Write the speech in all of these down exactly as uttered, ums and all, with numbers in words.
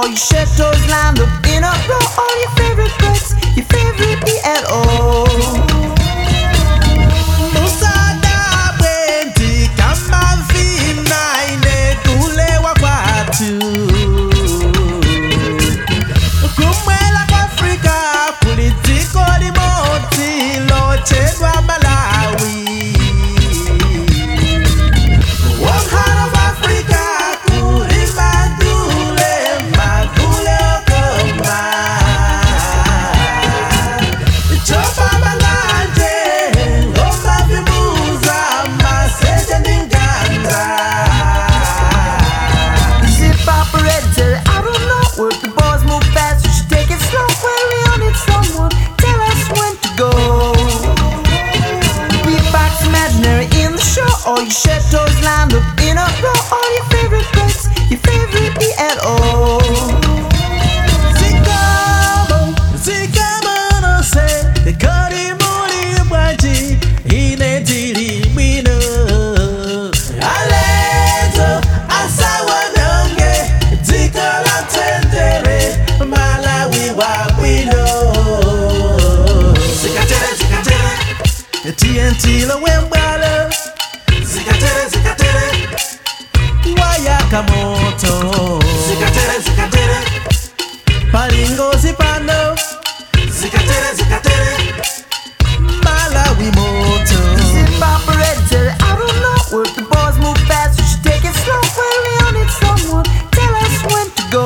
your shed toes lined up in a row. All your favorite breads, your favorite E L O. Musada bwendi kama vina inekulewa kwatu. Kumwela kwa Afrika kulitiko limoti lochedwa Malawi. All your shed toes lined up in a row. All your favorite breads, your favorite E L O. Zikamo, zikamo no se de kari muli bwaji ine dili mwino. Alezo asawa nonge zikola tendere Malawi wa mwino. Zikatere zikatere T N T lo wembalo. Zikatere, zikatere Wayakamoto. Zikatere, zikatere Palingo zipando. Zikatere, zikatere Malawi moto. Zip operator, I don't know. Work the boys move fast, we should take it slow. Well, we all need someone, tell us when to go.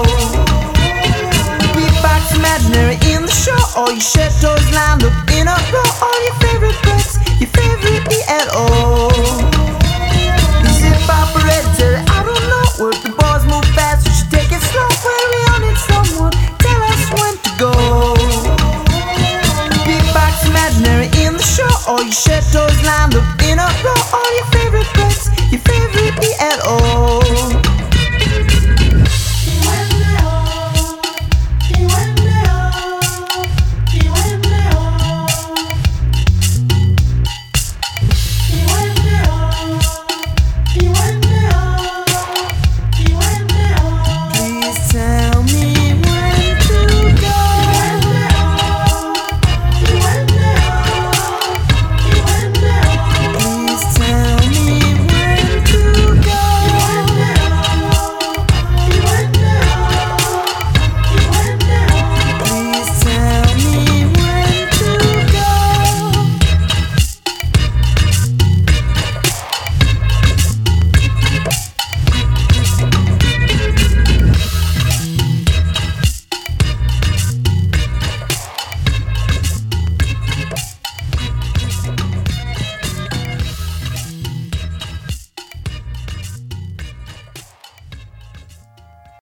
Beatbox imaginary in the show. All your shed toes lined up in a row. All your favorite breads, your favorite E L O.